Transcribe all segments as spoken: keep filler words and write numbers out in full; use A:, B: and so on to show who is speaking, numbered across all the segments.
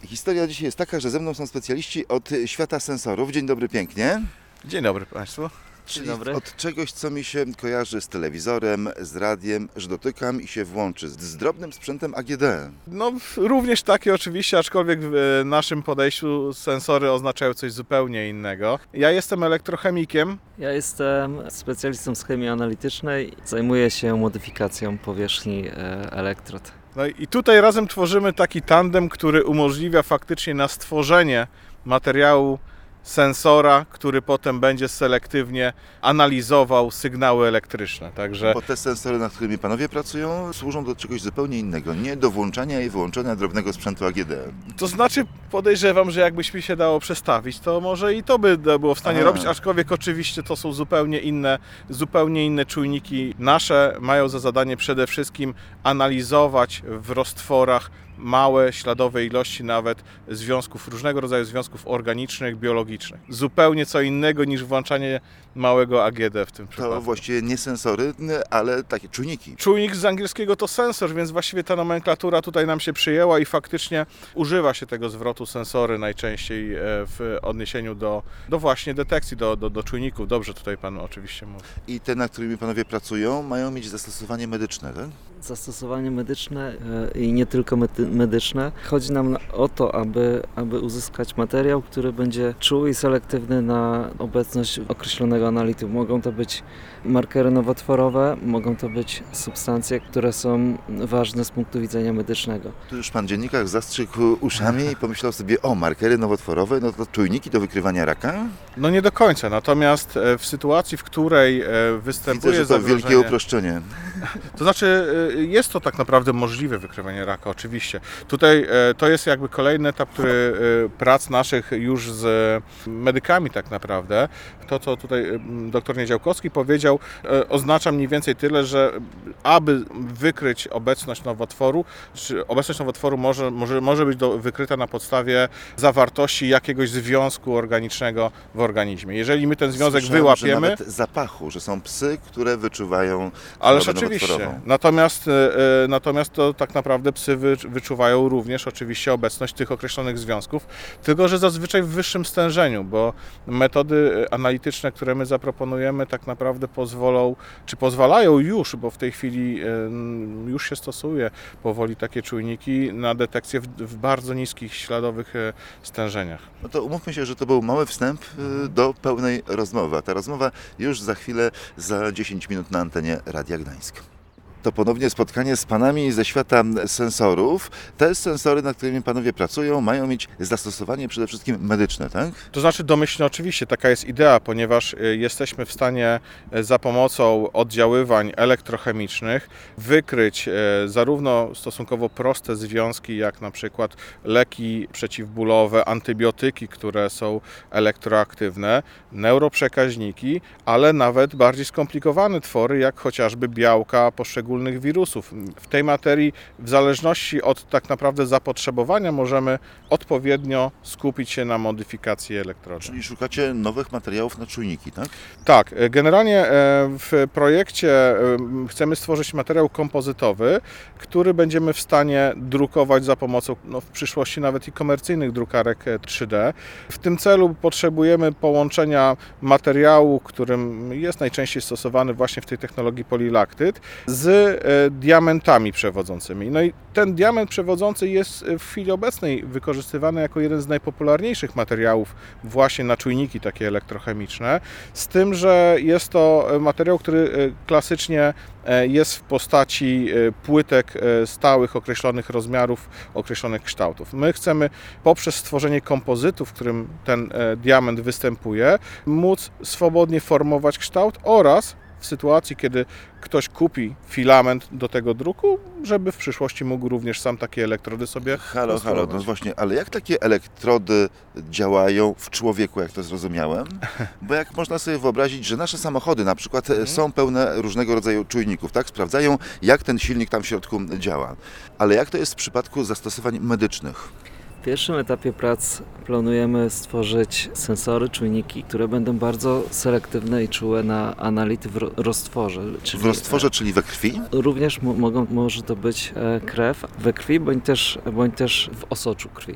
A: Historia dzisiaj jest taka, że ze mną są specjaliści od świata sensorów. Dzień dobry pięknie.
B: Dzień dobry Państwu.
A: Czyli
C: Dzień dobry.
A: od czegoś, co mi się kojarzy z telewizorem, z radiem, że dotykam i się włączy, z, z drobnym sprzętem A G D.
B: No również takie oczywiście, aczkolwiek w naszym podejściu sensory oznaczają coś zupełnie innego. Ja jestem elektrochemikiem.
C: Ja jestem specjalistą z chemii analitycznej. Zajmuję się modyfikacją powierzchni e, elektrod.
B: No i tutaj razem tworzymy taki tandem, który umożliwia faktycznie na stworzenie materiału sensora, który potem będzie selektywnie analizował sygnały elektryczne. Także
A: Bo te sensory, nad którymi panowie pracują, służą do czegoś zupełnie innego. Nie do włączania i wyłączania drobnego sprzętu A G D.
B: to znaczy podejrzewam, że jakbyśmy się dało przestawić, to może i to by było w stanie
A: A.
B: robić, aczkolwiek oczywiście to są zupełnie inne, zupełnie inne czujniki. Nasze mają za zadanie przede wszystkim analizować w roztworach małe, śladowe ilości nawet związków, różnego rodzaju związków organicznych, biologicznych. Zupełnie co innego niż włączanie małego A G D w tym
A: To
B: przypadku.
A: właściwie nie sensory, ale takie czujniki.
B: Czujnik z angielskiego to sensor, więc właściwie ta nomenklatura tutaj nam się przyjęła i faktycznie używa się tego zwrotu sensory najczęściej w odniesieniu do, do właśnie detekcji, do, do, do czujników. Dobrze tutaj Pan oczywiście mówi.
A: I te, nad którymi panowie pracują, mają mieć zastosowanie medyczne, tak?
C: Zastosowanie medyczne e, i nie tylko medy- medyczne. Chodzi nam o to, aby, aby uzyskać materiał, który będzie czuły i selektywny na obecność określonego analitu. Mogą to być markery nowotworowe, mogą to być substancje, które są ważne z punktu widzenia medycznego.
A: Tu już pan dziennikarz zastrzygł uszami i pomyślał sobie, o, markery nowotworowe, no to czujniki do wykrywania raka?
B: No nie do końca, natomiast e, w sytuacji, w której e, występuje
A: Widzę, że to wielkie
B: zagrożenie...
A: uproszczenie.
B: To znaczy e, jest to tak naprawdę możliwe wykrywanie raka, oczywiście. Tutaj e, to jest jakby kolejny etap, który e, prac naszych już z medykami tak naprawdę. To, co tutaj e, doktor Niedziałkowski powiedział, e, oznacza mniej więcej tyle, że aby wykryć obecność nowotworu, czy obecność nowotworu może, może, może być do, wykryta na podstawie zawartości jakiegoś związku organicznego w organizmie. Jeżeli my ten związek
A: Słyszałem,
B: wyłapiemy...
A: że nawet zapachu, że są psy, które wyczuwają
B: Ależ
A: chorobę
B: oczywiście.
A: nowotworową.
B: Natomiast, e, natomiast to tak naprawdę psy wy, wyczuwają również oczywiście obecność tych określonych związków, tylko że zazwyczaj w wyższym stężeniu, bo metody analityczne, które my zaproponujemy, tak naprawdę pozwolą, czy pozwalają już, bo w tej chwili e, już się stosuje powoli takie czujniki na detekcję w, w bardzo niskich śladowych e, stężeniach.
A: No to umówmy się, że to był mały wstęp y, do pełnej rozmowy. A ta rozmowa już za chwilę, za dziesięć minut na antenie Radia Gdańsk. To ponownie spotkanie z panami ze świata sensorów. Te sensory, nad którymi panowie pracują, mają mieć zastosowanie przede wszystkim medyczne, tak?
B: To znaczy domyślnie oczywiście, taka jest idea, ponieważ y, jesteśmy w stanie y, za pomocą oddziaływań elektrochemicznych wykryć y, zarówno stosunkowo proste związki, jak na przykład leki przeciwbólowe, antybiotyki, które są elektroaktywne, neuroprzekaźniki, ale nawet bardziej skomplikowane twory, jak chociażby białka poszczególnych wirusów. W tej materii, w zależności od tak naprawdę zapotrzebowania, możemy odpowiednio skupić się na modyfikacji elektrodu.
A: Czyli szukacie nowych materiałów na czujniki, tak?
B: Tak, generalnie w projekcie chcemy stworzyć materiał kompozytowy, który będziemy w stanie drukować za pomocą no, w przyszłości nawet i komercyjnych drukarek trzy D. W tym celu potrzebujemy połączenia materiału, którym jest najczęściej stosowany właśnie w tej technologii polilaktyd, z diamentami przewodzącymi. No i ten diament przewodzący jest w chwili obecnej wykorzystywany jako jeden z najpopularniejszych materiałów właśnie na czujniki takie elektrochemiczne, z tym, że jest to materiał, który klasycznie jest w postaci płytek stałych, określonych rozmiarów, określonych kształtów. My chcemy poprzez stworzenie kompozytu, w którym ten diament występuje, móc swobodnie formować kształt oraz w sytuacji, kiedy ktoś kupi filament do tego druku, żeby w przyszłości mógł również sam takie elektrody sobie
A: Halo,
B: konstruować.
A: halo, no właśnie, ale jak takie elektrody działają w człowieku, jak to zrozumiałem? Bo jak można sobie wyobrazić, że nasze samochody na przykład
B: Mhm.
A: są pełne różnego rodzaju czujników, tak? Sprawdzają, jak ten silnik tam w środku działa. Ale jak to jest w przypadku zastosowań medycznych?
C: W pierwszym etapie prac planujemy stworzyć sensory, czujniki, które będą bardzo selektywne i czułe na anality w ro- roztworze. Czyli
A: W roztworze, czyli we krwi?
C: Również mo- mogą, może to być e, krew we krwi, bądź też, bądź też w osoczu krwi.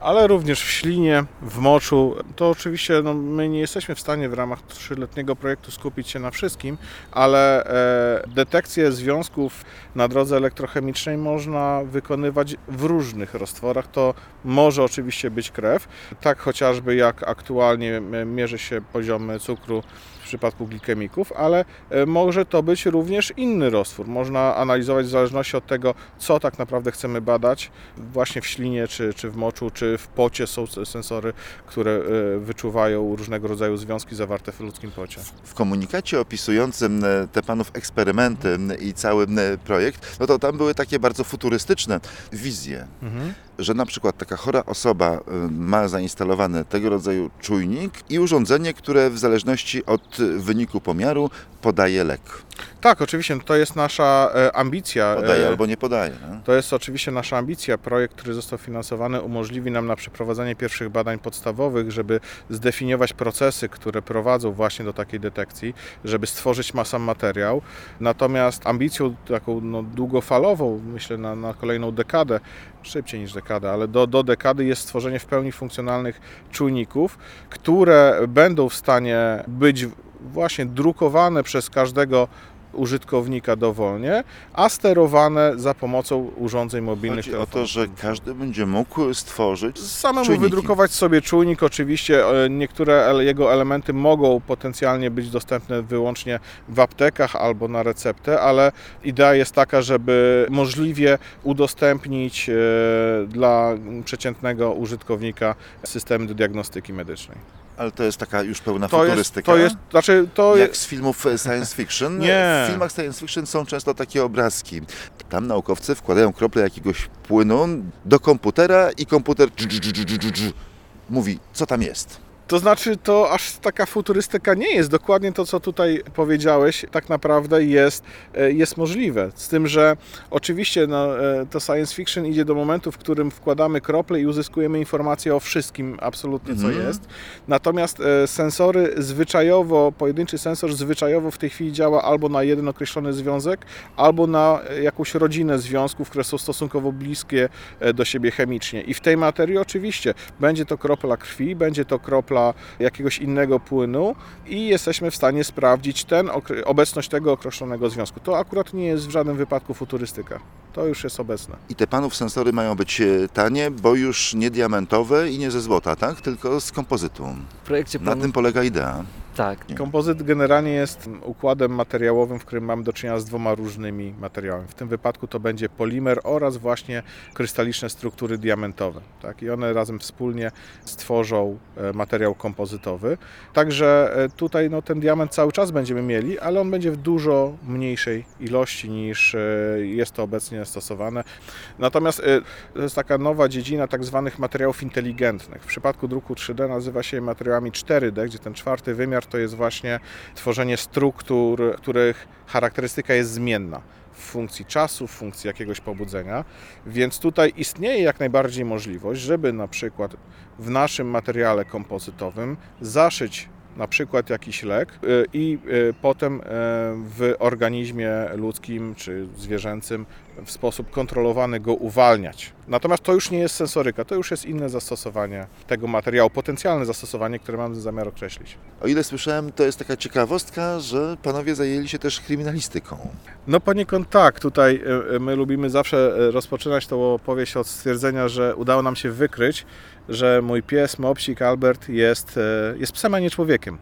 B: ale również w ślinie, w moczu. To oczywiście no, my nie jesteśmy w stanie w ramach trzyletniego projektu skupić się na wszystkim, ale e, detekcję związków na drodze elektrochemicznej można wykonywać w różnych roztworach. To może oczywiście być krew, tak chociażby jak aktualnie mierzy się poziom cukru w przypadku glikemików, ale może to być również inny roztwór. Można analizować w zależności od tego, co tak naprawdę chcemy badać. Właśnie w ślinie, czy, czy w moczu, czy w pocie są sensory, które wyczuwają różnego rodzaju związki zawarte w ludzkim pocie.
A: W komunikacie opisującym te panów eksperymenty i cały projekt, no to tam były takie bardzo futurystyczne wizje, mhm. że na przykład taka chora osoba ma zainstalowany tego rodzaju czujnik i urządzenie, które w zależności od wyniku pomiaru podaje lek.
B: Tak, oczywiście, to jest nasza ambicja.
A: Podaje albo nie podaje. No?
B: To jest oczywiście nasza ambicja. Projekt, który został finansowany, umożliwi nam na przeprowadzenie pierwszych badań podstawowych, żeby zdefiniować procesy, które prowadzą właśnie do takiej detekcji, żeby stworzyć sam materiał. Natomiast ambicją taką no, długofalową, myślę na, na kolejną dekadę, szybciej niż dekadę, ale do, do dekady jest stworzenie w pełni funkcjonalnych czujników, które będą w stanie być właśnie drukowane przez każdego użytkownika dowolnie, a sterowane za pomocą urządzeń mobilnych.
A: Chodzi o to, że każdy będzie mógł stworzyć
B: samemu
A: czujniki.
B: Wydrukować sobie czujnik. Oczywiście niektóre jego elementy mogą potencjalnie być dostępne wyłącznie w aptekach albo na receptę, ale idea jest taka, żeby możliwie udostępnić dla przeciętnego użytkownika systemy do diagnostyki medycznej.
A: Ale to jest taka już pełna
B: to
A: futurystyka?
B: Jest, to jest, znaczy to
A: Jak z filmów science fiction?
B: Nie.
A: W filmach science fiction są często takie obrazki. Tam naukowcy wkładają krople jakiegoś płynu do komputera i komputer mówi, co tam jest.
B: To znaczy, to aż taka futurystyka nie jest. Dokładnie to, co tutaj powiedziałeś, tak naprawdę jest, jest możliwe. Z tym, że oczywiście no, to science fiction idzie do momentu, w którym wkładamy krople i uzyskujemy informacje o wszystkim absolutnie, co
A: Mhm.
B: jest. Natomiast sensory zwyczajowo, pojedynczy sensor zwyczajowo w tej chwili działa albo na jeden określony związek, albo na jakąś rodzinę związków, które są stosunkowo bliskie do siebie chemicznie. I w tej materii oczywiście będzie to kropla krwi, będzie to kropla jakiegoś innego płynu i jesteśmy w stanie sprawdzić ten, obecność tego określonego związku. To akurat nie jest w żadnym wypadku futurystyka. To już jest obecne.
A: I te panów sensory mają być tanie, bo już nie diamentowe i nie ze złota, tak? Tylko z kompozytu.
C: W projekcie
A: Na
C: planu...
A: tym polega idea.
C: Tak.
B: Kompozyt generalnie jest układem materiałowym, w którym mamy do czynienia z dwoma różnymi materiałami. W tym wypadku to będzie polimer oraz właśnie krystaliczne struktury diamentowe. Tak? I one razem wspólnie stworzą materiał kompozytowy. Także tutaj no, ten diament cały czas będziemy mieli, ale on będzie w dużo mniejszej ilości niż jest to obecnie stosowane. Natomiast to jest taka nowa dziedzina tak zwanych materiałów inteligentnych. W przypadku druku trzy D nazywa się materiałami cztery D, gdzie ten czwarty wymiar to jest właśnie tworzenie struktur, których charakterystyka jest zmienna w funkcji czasu, w funkcji jakiegoś pobudzenia. Więc tutaj istnieje jak najbardziej możliwość, żeby na przykład w naszym materiale kompozytowym zaszyć na przykład jakiś lek i potem w organizmie ludzkim czy zwierzęcym w sposób kontrolowany go uwalniać. Natomiast to już nie jest sensoryka, to już jest inne zastosowanie tego materiału, potencjalne zastosowanie, które mamy zamiar określić.
A: O ile słyszałem, to jest taka ciekawostka, że panowie zajęli się też kryminalistyką.
B: No poniekąd tak. Tutaj my lubimy zawsze rozpoczynać tą opowieść od stwierdzenia, że udało nam się wykryć, że mój pies, mopsik Albert jest, jest psem, a nie człowiekiem.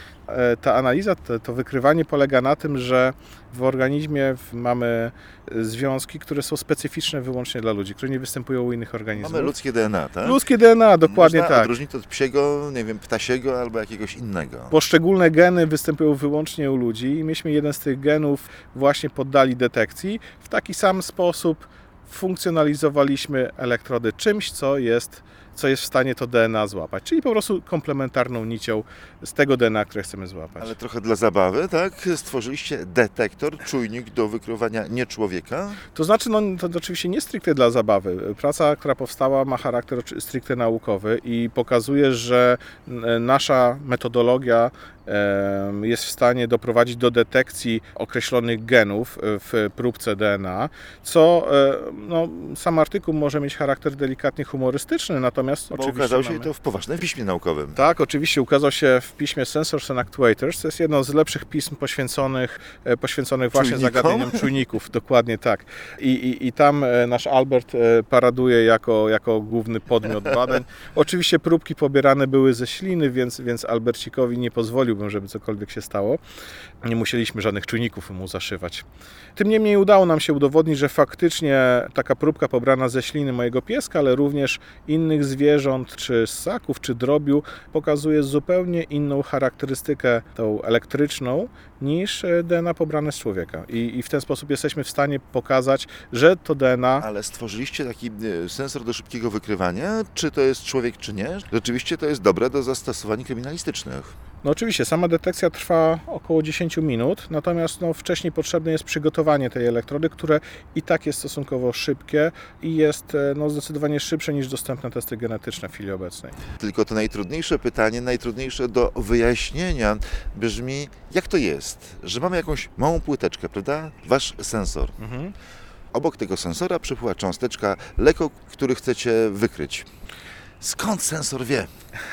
B: Ta analiza, to, to wykrywanie polega na tym, że w organizmie mamy związki, które są specyficzne wyłącznie dla ludzi, które nie występują u innych organizmów.
A: Mamy ludzkie D N A, tak?
B: Ludzkie D N A, dokładnie
A: Można
B: tak.
A: odróżnić od psiego, nie wiem, ptasiego albo jakiegoś innego.
B: Poszczególne geny występują wyłącznie u ludzi i myśmy jeden z tych genów właśnie poddali detekcji. W taki sam sposób funkcjonalizowaliśmy elektrody czymś, co jest co jest w stanie to D N A złapać, czyli po prostu komplementarną nicią z tego D N A, które chcemy złapać.
A: Ale trochę dla zabawy, tak? Stworzyliście detektor, czujnik do wykrywania nie człowieka?
B: To znaczy, no to oczywiście nie stricte dla zabawy. Praca, która powstała, ma charakter stricte naukowy i pokazuje, że nasza metodologia jest w stanie doprowadzić do detekcji określonych genów w próbce D N A, co no, sam artykuł może mieć charakter delikatnie humorystyczny, natomiast
A: Bo
B: oczywiście
A: ukazał się
B: mamy...
A: to w poważnym piśmie naukowym.
B: Tak, oczywiście ukazał się w piśmie Sensors and Actuators. To jest jedno z lepszych pism poświęconych, e, poświęconych właśnie
A: Czujnikom?
B: zagadnieniom czujników. Dokładnie tak. I, i, i tam e, nasz Albert e, paraduje jako, jako główny podmiot badań. Oczywiście próbki pobierane były ze śliny, więc, więc Albercikowi nie pozwoliłbym, żeby cokolwiek się stało. Nie musieliśmy żadnych czujników mu zaszywać. Tym niemniej udało nam się udowodnić, że faktycznie taka próbka pobrana ze śliny mojego pieska, ale również innych zwierząt, czy ssaków, czy drobiu, pokazuje zupełnie inną charakterystykę, tą elektryczną, niż D N A pobrane z człowieka. I, i w ten sposób jesteśmy w stanie pokazać, że to D N A...
A: Ale stworzyliście taki e, sensor do szybkiego wykrywania, czy to jest człowiek, czy nie? Rzeczywiście to jest dobre do zastosowań kryminalistycznych.
B: No oczywiście, sama detekcja trwa około dziesięć minut, natomiast no, wcześniej potrzebne jest przygotowanie tej elektrody, które i tak jest stosunkowo szybkie i jest no, zdecydowanie szybsze niż dostępne testy genetyczne w chwili obecnej.
A: Tylko to najtrudniejsze pytanie, najtrudniejsze do wyjaśnienia brzmi, jak to jest, że mamy jakąś małą płyteczkę, prawda? Wasz sensor.
B: Mhm.
A: Obok tego sensora przypływa cząsteczka leku, który chcecie wykryć. Skąd sensor wie?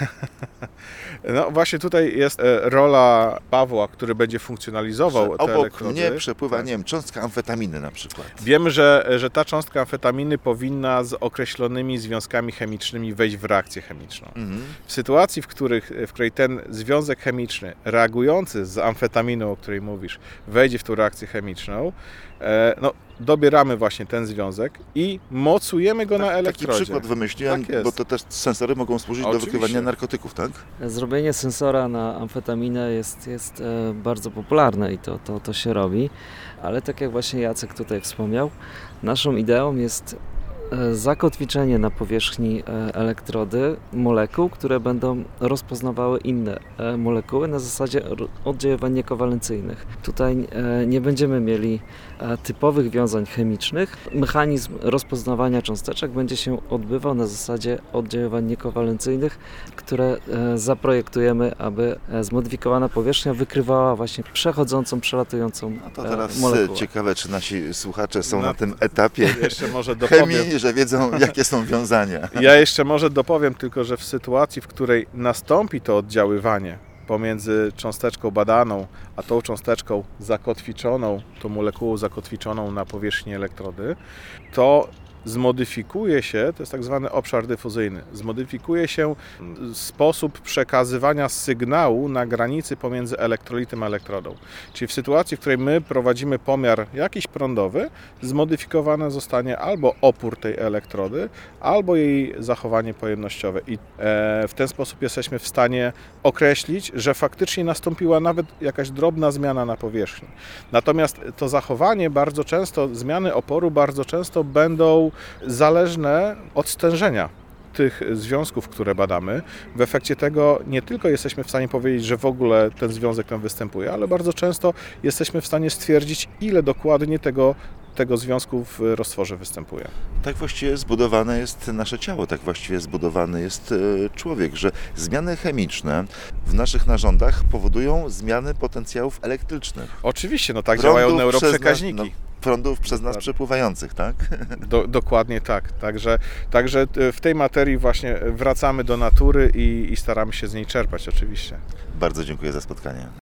B: No właśnie tutaj jest e, rola Pawła, który będzie funkcjonalizował
A: Że
B: te
A: obok
B: elektrody.
A: mnie przepływa,
B: Tak.
A: nie wiem, cząstka amfetaminy na przykład.
B: Wiemy, że, że ta cząstka amfetaminy powinna z określonymi związkami chemicznymi wejść w reakcję chemiczną.
A: Mhm.
B: W sytuacji, w, których, w której ten związek chemiczny reagujący z amfetaminą, o której mówisz, wejdzie w tą reakcję chemiczną, e, no, dobieramy właśnie ten związek i mocujemy go na
A: Tak, taki
B: elektrodzie.
A: przykład wymyśliłem,
B: Tak jest.
A: bo to też sensory mogą służyć
B: Oczywiście.
A: do wykrywania narkotyków, tak?
C: Zrobienie sensora na amfetaminę jest, jest e, bardzo popularne i to, to, to się robi, ale tak jak właśnie Jacek tutaj wspomniał, naszą ideą jest e, zakotwiczenie na powierzchni e, elektrody molekuł, które będą rozpoznawały inne e, molekuły na zasadzie ro- oddziaływań niekowalencyjnych. Tutaj e, nie będziemy mieli e, typowych wiązań chemicznych. Mechanizm rozpoznawania cząsteczek będzie się odbywał na zasadzie oddziaływań niekowalencyjnych, które e, zaprojektujemy, aby e, zmodyfikowana powierzchnia wykrywała właśnie przechodzącą, przelatującą
A: No to
C: e,
A: teraz
C: molekułę.
A: ciekawe, czy nasi słuchacze są
B: No,
A: na tym etapie
B: Jeszcze może dopowiem.
A: chemii, że wiedzą, jakie są wiązania.
B: Ja jeszcze może dopowiem tylko, że w sytuacji, w której nastąpi to oddziaływanie pomiędzy cząsteczką badaną, a tą cząsteczką zakotwiczoną, tą molekułą zakotwiczoną na powierzchni elektrody, to zmodyfikuje się, to jest tak zwany obszar dyfuzyjny, zmodyfikuje się sposób przekazywania sygnału na granicy pomiędzy elektrolitem a elektrodą. Czyli w sytuacji, w której my prowadzimy pomiar jakiś prądowy, zmodyfikowane zostanie albo opór tej elektrody, albo jej zachowanie pojemnościowe. I e, w ten sposób jesteśmy w stanie określić, że faktycznie nastąpiła nawet jakaś drobna zmiana na powierzchni. Natomiast to zachowanie bardzo często, zmiany oporu bardzo często będą zależne od stężenia tych związków, które badamy. W efekcie tego nie tylko jesteśmy w stanie powiedzieć, że w ogóle ten związek tam występuje, ale bardzo często jesteśmy w stanie stwierdzić, ile dokładnie tego, tego związku w roztworze występuje.
A: Tak właściwie zbudowane jest nasze ciało, tak właściwie zbudowany jest e, człowiek, że zmiany chemiczne w naszych narządach powodują zmiany potencjałów elektrycznych.
B: Oczywiście, no tak
A: Prądów
B: działają
A: przez
B: neuroprzekaźniki.
A: nas- no, prądów przez nas przepływających, tak?
B: Do, dokładnie tak. Także, także w tej materii właśnie wracamy do natury i, i staramy się z niej czerpać oczywiście.
A: Bardzo dziękuję za spotkanie.